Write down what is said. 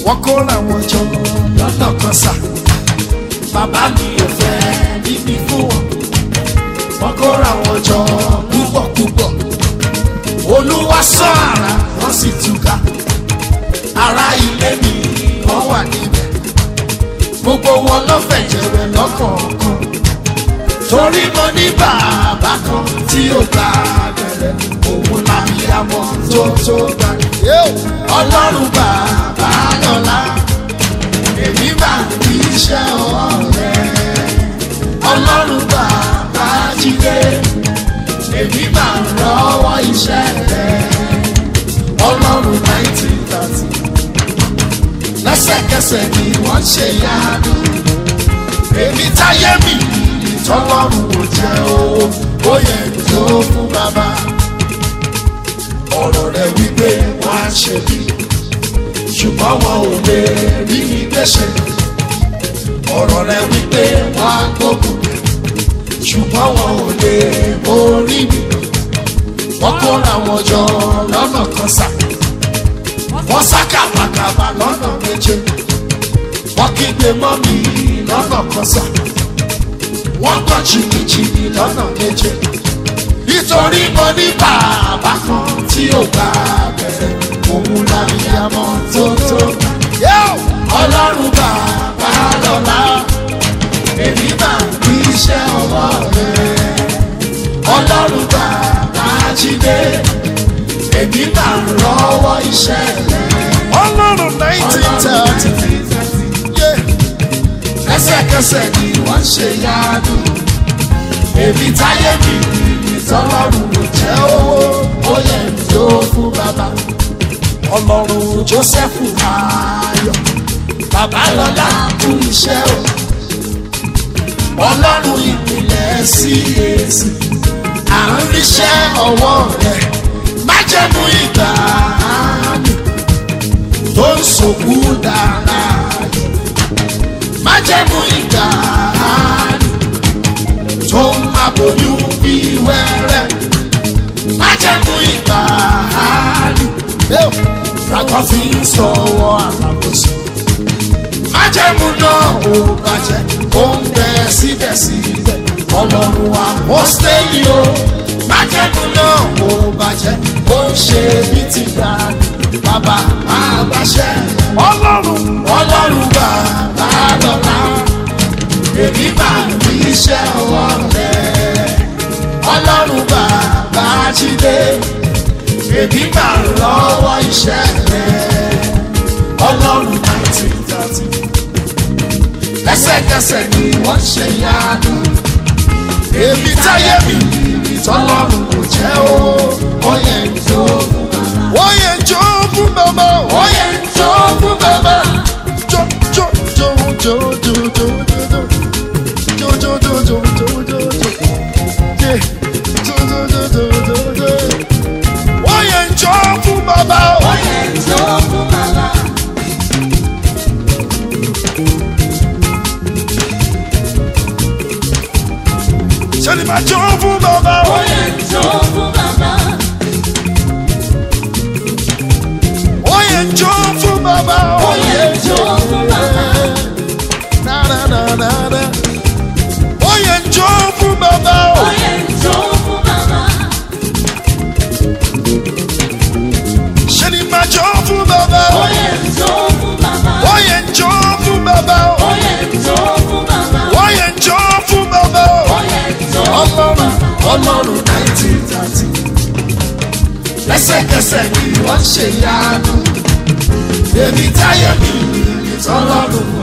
wọ́n kóra wọn jọ lọ́nà kan sà. Bàbá mi ò fẹ́ níbi fún wọn. Wọ́n kóra wọn jọ púpọ̀. Olúwa sọ àrà wọ́n sì túká. Ará ilé mi wọ́n wà níbẹ̀. Gbogbo wọn ló fẹ̀jẹ̀ wẹ̀ lọ́kọ̀ọ̀kan. Torí mo ní bàbá kan tí ó gba abẹ́rẹ́. Òun làbíyamọ tó gbà. Ọlọ́run bàbá lọ́lá. Èmi máa ní iṣẹ́ ọwọ́ rẹ̀. Ọlọ́run bàbá jíde. Èmi máa rọ́wọ́ iṣẹ́ rẹ̀. Ọlọ́run 1930. Lẹ́sẹ̀kẹsẹ̀ ni wọ́n ṣe yánu. Èmi táyé mi ìtọ́lọ́run ò jẹ́ owó. Ó yẹ tó fún bàbá. Ọ̀rọ̀ rẹ̀ wípé wọ́n á ṣe bí. Ṣùgbọ́n wọn ò lè rí mi gbèsè. Ọ̀rọ̀ rẹ̀ wípé wọ́n á gbógun. Ṣùgbọ́n wọn ò lè borí mi. Wọ́n kóra wọn jọ lọ́nà kan sà. Wọ́n sá kàbàkàbà lọ́nà méje. Wọ́n kígbe mọ́ mi lọ́nà kan sà. Wọ́n gbọ́ jìnnìjìnnì lọ́nà méje. Nítorí mo ní bàbá kan tí ò gba abẹ́rẹ́. Òun làbíyamọ tó gbà. Ọlọ́run bàbá lọ́lá. Èmi máa ní iṣẹ́ ọwọ́ rẹ̀. Ọlọ́run bàbá jíde. Èmi máa rọ́wọ́ iṣẹ́ rẹ̀. Ọlọ́run 1930. Lẹ́sẹ̀kẹsẹ̀ ni wọ́n ṣe yánu. Èmi táyé mi ìtọ́lọ́run ò jẹ́ owó. Ó yẹ tó fún bàbá. Ọlọ́run Joseph Ayọ̀. Bàbá lọ́lá kú iṣẹ́ o. Ọlọ́run ìpìlẹ̀ CAC. À ń ríṣẹ́ ọwọ́ rẹ̀. Májẹ̀mú ìgbà mi tó ń sòkú dára. Májẹ̀mú ìgbà mi tó ń máa bóyún bí wẹ́rẹ́. Májẹ̀mú ìgbà mi ràkọ́ fi ń sọ̀wọ́ àlàbòsí. Májẹ̀mú náà ò bàjẹ́, ó ń bẹ síbẹ̀síbẹ̀. Ọlọ́run àpọ́stélì o. Májẹ̀mú náà ò bàjẹ́, ó ń ṣe bí ti gbà. Bàbá máa gbàṣẹ. Ọlọ́run bàbá lọ́lá. Èmi máa ní iṣẹ́ ọwọ́ rẹ̀. Ọlọ́run bàbá jíde. Èmi máa lọ́wọ́ iṣẹ́ rẹ̀. Ọlọ́run 1930. Lẹ́sẹ̀kẹsẹ̀ ni wọ́n ṣe yánu. Èmi táyé mi ìtọ́lọ́run kò jẹ́ o. Ó yẹ jó fún bàbá. Ó yẹ jó fún bàbá. Ó yẹ jó fún bàbá. Jó jó jó jó jó jó jó jó jó jó jó jó jó jó. Ó yẹ jó fún bàbá. Ó yẹ jó fún bàbá. Ṣé ni máa jó fún bàbá? Ó yẹ jó fún bàbá. Ó yẹ jó fún bàbá. Ó yẹ jó fún bàbá. Na na na na na. Ó yẹ jó fún bàbá. Ó yẹ jó fún bàbá. Ṣé ni máa jó fún bàbá? Ó yẹ jó fún bàbá. Ó yẹ jó fún bàbá. Ó yẹ jó fún bàbá. Ó yẹ jó fún bàbá. Ó yẹ jó fún bàbá. Ọlọ́run 1930. Lẹ́sẹ̀kẹsẹ̀ ni wọ́n ṣe yánu. Èmi táyé mi ìtọ́lọ́run